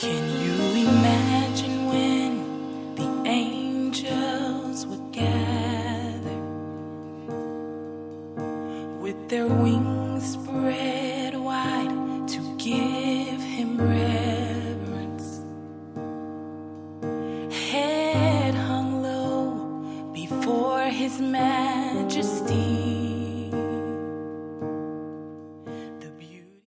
Can you imagine when the angels would gather with their wings spread wide to give him reverence? Head hung low before his majesty,